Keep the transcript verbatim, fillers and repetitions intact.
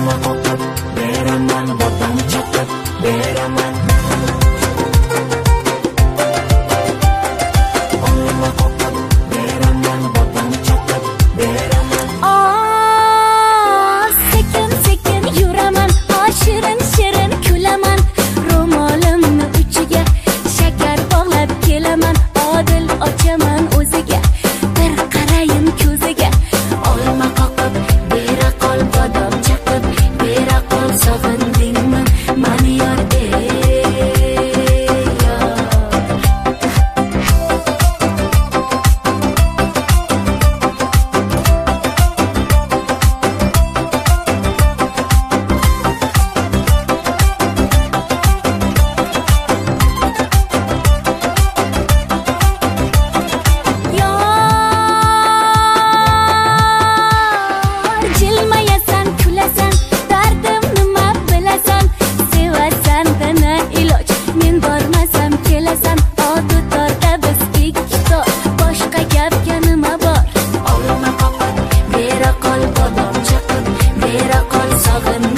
olma qoqib beraman, bodom chaqib beraman. Olma qoqib beraman, bodom chaqib beraman. Oh, sekin sekin yuraman, oh shirin shirin kulaman. Ro'molimni uchiga shakar bog'lab kelaman. Odil ochaman o'ziga, bir qarayin ko'ziga. Olma qoqib bera qol, bodom chaqib bera qol. Sog'indingmi mani yor Olma qoqib bera qol, bodom chaqib bera qol. Sog'in